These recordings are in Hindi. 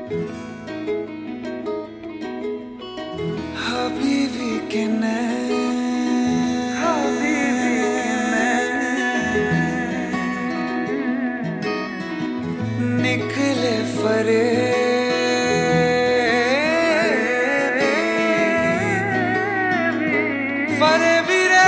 हबीबी के निकले फरेबी रे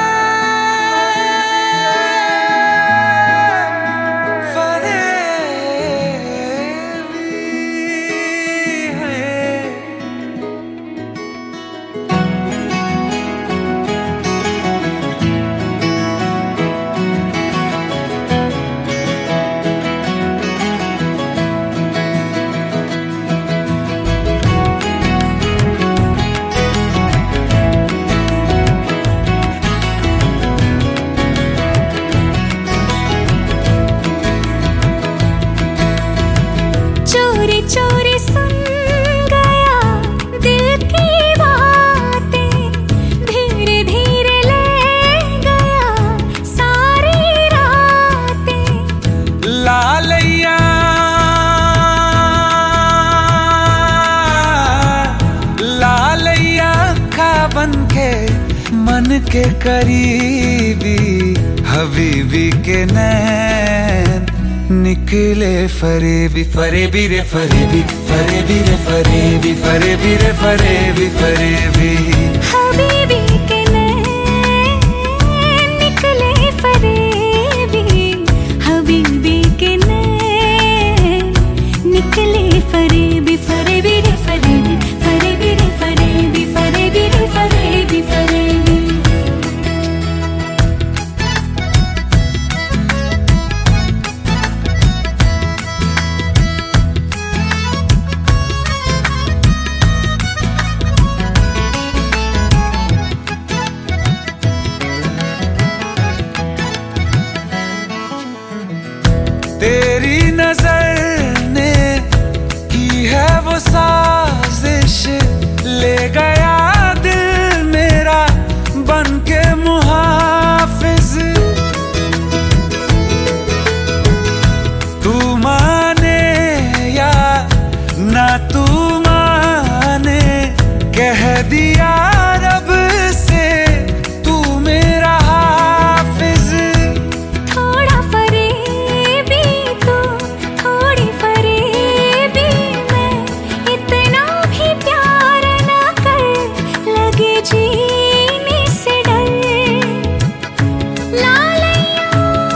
चोरी सुन गया दिल की बातें, धीरे धीरे ले गया सारी रातें। लालैया लालैया खा बन के मन के करीबी, हबीबी के नैन निकले फरेबी फरेबी रे फरेबी फरेबी रे फरेबी फरेबी रे फरेबी फरेबी। हबीबी के नैन निकले फरेबी, हबीबी के नैन निकले फरेबी फरेबी रे फरेबी फरेबी रे फरेबी फरेबी रे फरेबी फरेबी। तेरी नजर ने की है वो साजिश, ले गया दिल मेरा बन के मुहाफिज। तू माने या ना तू माने, कह दिया रब से तू मेरा हाफिज। थोड़ा फरेबी तू, थोड़ी फरेबी मैं, इतना भी प्यार ना कर लगे जीने से डर। लालैया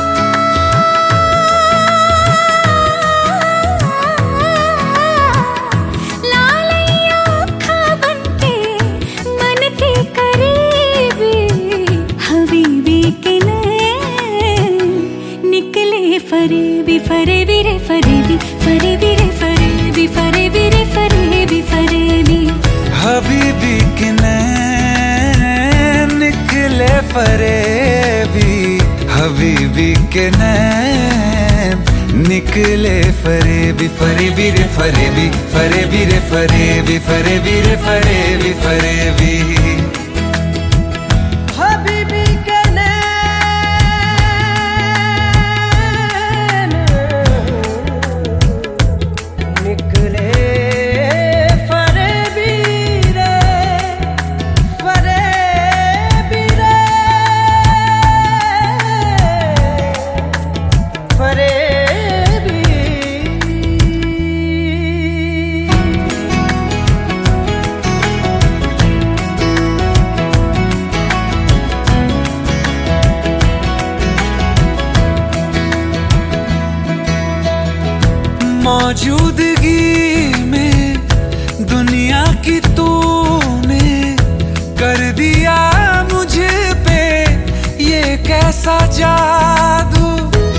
लालैया खा बन के मन के करीबी, हबीबी के नैन निकले फरेबी फरेबी रे फरेबी फरेबी रे फरेबी फरेबी रे फरेबी फरेबी। हबीबी के नैन निकले फरेबी, हबीबी के नैन निकले फरेबी फरेबी रे फरेबी फरेबी रे फरेबी फरेबी रे फरेबी फरेबी। हबीबी के नैन निकले फरेबी रे फरेबी रे फरेबी। मौजूदगी में दुनिया की तूने कर दिया मुझे पे ये कैसा जादू।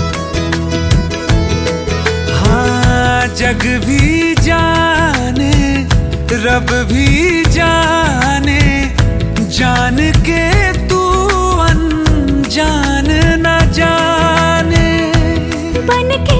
हाँ जग भी जाने रब भी जाने, जान के तू अनजान न जाने। बन के